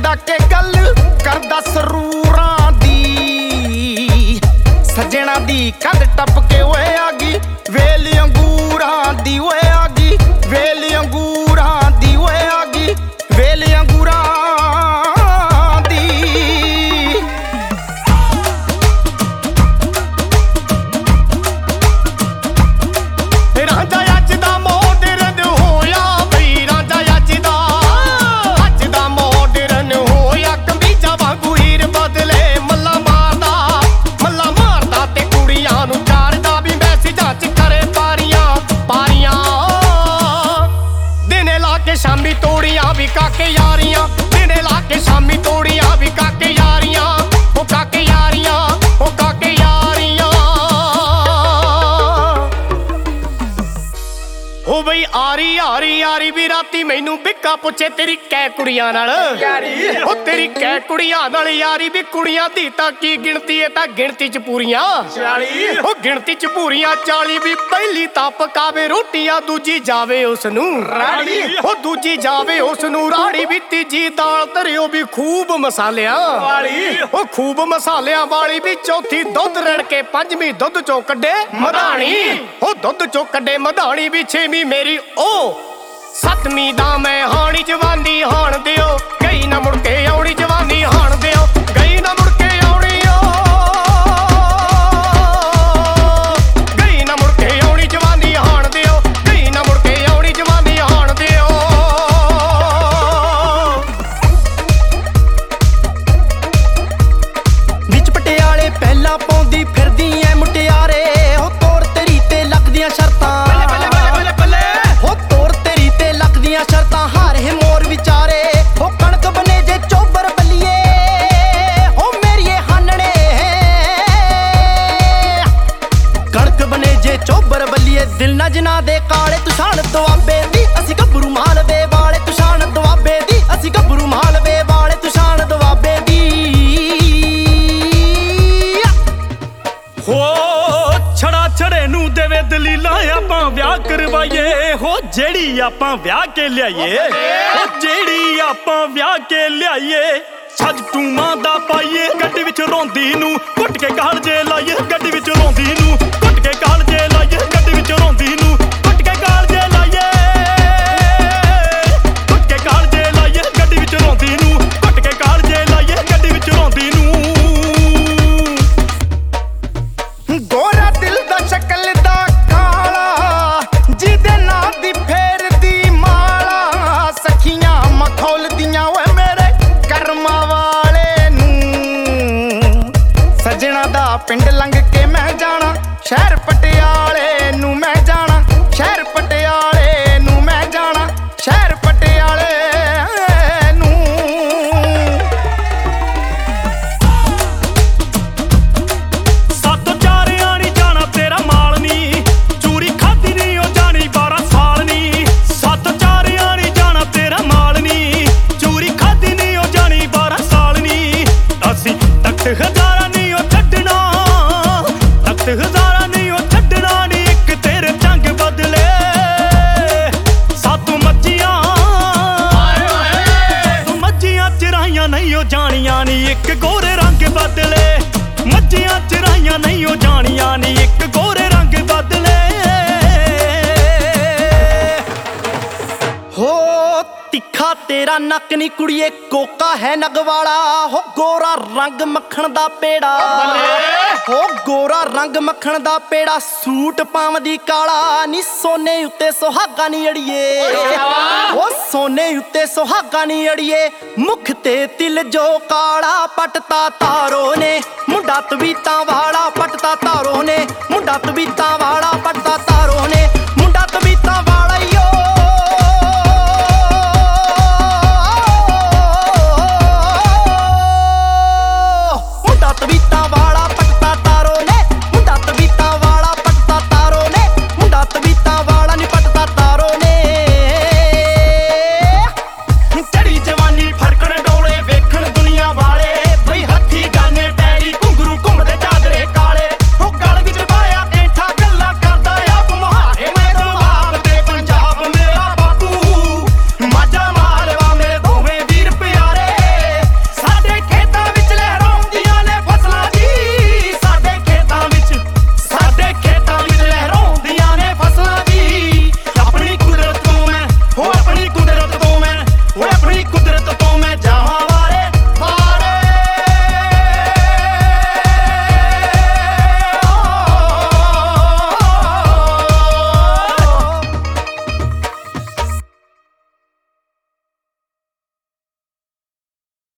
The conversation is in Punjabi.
ਮੁੰਡਾ ਕੇ ਗੱਲ ਕਰਦਾ ਸਰੂਰਾਂ ਦੀ ਸੱਜਣਾ ਦੀ ਕੰਧ ਟੱਪ ਕੇ ਓਏ ਆ ਗਈ ਵੇਲ ਅੰਗੂਰਾਂ ਦੀ ਓਏ ਆ ਗਈ ਵੇਲ ਅੰਗੂਰਾਂ ਦੀ ਓਏ ਆ ਗਈ ਵੇਲ ਅੰਗੂਰਾਂ ਦੀ ਰਾਂਝਾ ਅੱਜ ਦਾ ਮੋਡਰਨ ਹੋਇਆ ਬਈ ਰਾਂਝਾ ਅੱਜ ਦਾ ਮੋਡਰਨ ਹੋਇਆ ਕਮੀਜ਼ਾਂ ਵਾਂਗੂ ਹੀਰ ਬਦਲੇ ਮੱਲਾ ਮਾਰਦਾ ਤੇ ਕੁੜੀਆਂ ਨੂੰ ਚਾਰਦਾ ਵੀ ਮੈਸੇਜਾਂ ਚ ਕਰੇ ਪਾਰੀਆਂ ਦਿਨੇ ਲਾ ਕੇ ਸ਼ਾਮੀ ਤੋੜੀਆਂ ਵੀ ਕਾਕੇ ਯਾਰੀਆਂ ਦਿਨੇ ਲਾ ਕੇ ਸ਼ਾਮੀ ਤੋੜੀਆਂ ਵੀ ਕਾਕੇ ਯਾਰੀਆਂ ਉਹ ਕਾਕੇ ਯਾਰੀਆਂ ਉਹ ਕਾਕੇ ਯਾਰੀਆਂ ਉਹ ਬਈ ਆਰੀ ਵੀ ਰਾਤੀ ਮੈਨੂੰ ਬਿੱਕਾ ਪੁੱਛੇ ਤੇਰੀ ਕੈ ਕੁੜੀਆਂ ਨਾਲ ਯਾਰੀ ਉਹ ਤੇਰੀ ਕੈ ਕੁੜੀਆਂ ਨਾਲ ਯਾਰੀ ਵੀ ਕੁੜੀਆਂ ਦੀ ਤਾਂ ਕੀ ਗਿਣਤੀ ਏ ਤਾਂ ਗਿਣਤੀ ਚ ਪੂਰੀਆਂ 40 ਉਹ ਗਿਣਤੀ ਚ ਪੂਰੀਆਂ 40 ਵੀ ਪਹਿਲੀ ਤਾਂ ਪਕਾਵੇ ਰੋਟੀਆਂ ਦੂਜੀ ਜਾਵੇ ਉਸ ਨੂੰ ਰਾੜੀ ਉਹ ਦੂਜੀ ਜਾਵੇ ਉਸ ਨੂੰ ਰਾੜੀ ਵੀ ਤੀਜੀ ਦਾਲ ਧਰਿਓ ਵੀ ਖੂਬ ਮਸਾਲਿਆਂ ਵਾਲੀ ਉਹ ਖੂਬ ਮਸਾਲਿਆਂ ਵਾਲੀ ਵੀ ਚੌਥੀ ਦੁੱਧ ਰੜ ਕੇ ਪੰਜਵੀਂ ਦੁੱਧ ਚੋਂ ਕੱਢੇ ਮਧਾਣੀ ਉਹ ਦੁੱਧ ਚੋਂ ਕੱਢੇ ਮਧਾਣੀ ਵੀ ਛੇਵੀਂ ਮੇਰੀ ਉਹ ਸੱਤਵੀਂ ਦਾ ਮੈਂ ਹਾਣੀ ਜਵਾਨੀ ਹਾਣ ਦਿਓ ਗਈ ਨਾ ਮੁੜ ਕੇ ਆਉਣੀ ਜਵਾਨੀ ਹਾਣ ਦਿਓ ਗਈ ਨਾ ਮੁੜ ਕੇ ਆਉਣੀ ਗਈ ਨਾ ਮੁੜ ਕੇ ਆਉਣੀ ਜਵਾਨੀ ਹਾਣ ਦਿਓ ਗਈ ਨਾ ਮੁੜ ਕੇ ਆਉਣੀ ਜਵਾਨੀ ਹਾਣ ਦਿਓ ਵਿੱਚ ਪਟਿਆਲੇ ਪਹਿਲਾਂ ਪਾਉਂਦੀ ਫਿਰਦੀ ਐ ਮੁਟਿਆਰੇ ਉਹ ਤੋਰ ਤੇਰੀ ਤੇ ਲੱਗਦੀਆਂ ਸ਼ਰਤਾਂ ਸ਼ਰਤਾਂ ਹਾਰੇ ਮੋਰ ਵਿਚਾਰੇ ਹੋ ਕਣਕ ਬਨੇ ਜੇ ਚੋਬਰ ਬੱਲੀਏ ਹੋ ਮੇਰੀਏ ਹਾਨਣੇ ਕਣਕ ਬਨੇ ਜੇ ਚੋਬਰ ਬੱਲੀਏ ਦਿਲ ਨਾ ਜਿਨ੍ਹਾਂ ਦੇ ਕਾਲੇ ਤੁਸ਼ਾਨ ਦੁਆਬੇ ਦੀ ਅਸੀਂ ਗੱਭਰੂ ਮਾਲਵੇ ਵਾਲੇ ਤੁਸ਼ਾਨ ਦੁਆਬੇ ਦੀ ਅਸੀਂ ਗੱਭਰੂ ਮਾਲਵੇ ਵਾਲੇ ਤੁਸ਼ਾਨ ਦੁਆਬੇ ਦੀ ਹੋ ਛੜਾ ਛੜੇ ਨੂੰ ਦੇਵੇ ਦਲੀਲਾਂ ਆਪਾਂ ਵਿਆਹ ਕਰਵਾਈਏ ਹੋ ਜਿਹੜੀ ਆਪਾਂ ਵਿਆਹ ਕੇ ਲਿਆਈਏ ਉਹ ਜਿਹੜੀ ਆਪਾਂ ਵਿਆਹ ਕੇ ਲਿਆਈਏ ਸੱਜ ਟੂਮਾਂ ਦਾ ਪਾਈਏ ਗੱਡੀ ਵਿੱਚ ਰੋਂਦੀ ਨੂੰ ਘੁੱਟ ਕੇ ਕਾਲ ਜੇ ਲਾਈਏ ਗੱਡੀ ਵਿੱਚ ਰੋਂਦੀ ਨੂੰ ਘੁੱਟ ਕੇ ਕਾਲ ਜੇ ਲਾਈਏ ਗੱਡੀ ਵਿੱਚ ਰੋਂਦੀ ਨੂੰ ਘੁੱਟ ਕੇ ਕਾਲ ਜੇ ਲਾਈਏ ਘੁੱਟ ਕੇ ਕਾਲ ਜੇ ਲਾਈਏ ਗੱਡੀ ਵਿੱਚ ਰੋਂਦੀ ਨੂੰ ਘੁੱਟ ਕੇ ਕਾਲ ਜੇ ਲਾਈਏ ਗੱਡੀ ਵਿੱਚ ਰੋਂਦੀ ਨੂੰ ਗੋਰਾ ਦਿਲ ਦਾ ਸ਼ਕਲ ਦਾ ਕਾਲਾ ਜਿਹਦੇ ਨਾਂ ਦੀ ਫੇਰਦੀ ਮਾਲਾ ਸਖੀਆਂ ਮਖੌਲਦੀਆਂ ਓਏ ਮੇਰੇ ਕਰਮਾਂ ਵਾਲੇ ਨੂੰ ਸੱਜਣਾ ਦਾ ਪਿੰਡ ਲੰਘ ਕੇ ਮੈਂ ਜਾਣਾ ਸ਼ਹਿਰ ਪਟਿਆਲੇ ਨੂੰ ਮੈਂ ਜਾਣਾ ਸ਼ਹਿਰ ਪਟਿਆਲੇ ਨੂੰ ਮੈਂ ਜਾਣਾ ਸ਼ਹਿਰ ਪਟਿਆਲੇ ਹਜ਼ਾਰਾਂ ਨਹੀਂ ਉਹ ਛੱਡਣਾ ਤਖਤ ਹਜ਼ਾਰਾਂ ਨਹੀਂ ਉਹ ਛੱਡਣਾ ਨੀ ਇੱਕ ਤੇਰੇ ਚੰਗ ਬਦਲੇ ਸਾਤੋਂ ਮੱਝੀਆਂ ਤੂੰ ਮੱਝੀਆਂ ਚਰਾਈਆਂ ਨਹੀਂ ਉਹ ਜਾਣੀਆਂ ਨੀ ਇੱਕ ਗੋਰੇ ਰੰਗ ਬਦਲੇ ਮੱਝੀਆਂ ਚਰਾਈਆਂ ਨਹੀਂ ਉਹ ਜਾਣੀਆਂ ਨੀ ਇੱਕ ਗੋਰੇ ਰੰਗ ਬਦਲੇ ਹੋ ਤਿੱਖਾ ਤੇਰਾ ਨੱਕ ਨੀ ਕੁੜੀਏ ਕੋਕਾ ਹੈ ਨਗਵਾਲਾ ਹੋ ਗੋਰਾ ਰੰਗ ਮੱਖਣ ਦਾ ਪੇੜਾ ਹੋ ਗੋਰਾ ਰੰਗ ਮੱਖਣ ਦਾ ਪੇੜਾ ਸੂਟ ਪਾਵਦੀ ਕਾਲਾ ਨੀ ਸੋਨੇ ਉੱਤੇ ਸੁਹਾਗਾ ਨੀ ਅੜੀਏ ਉਹ ਸੋਨੇ ਉੱਤੇ ਸੁਹਾਗਾ ਨੀ ਅੜੀਏ ਮੁਖ ਤੇ ਤਿਲ ਜੋ ਕਾਲਾ ਪਟਤਾ ਤਾਰੋ ਨੇ ਮੁੰਡਾ ਤਵੀਤਾਂ ਵਾਲਾ ਪਟਤਾ ਤਾਰੋ ਨੇ ਮੁੰਡਾ ਤਵੀਤਾਂ ਵਾਲਾ ਪਟਤਾ ਤਾਰੋ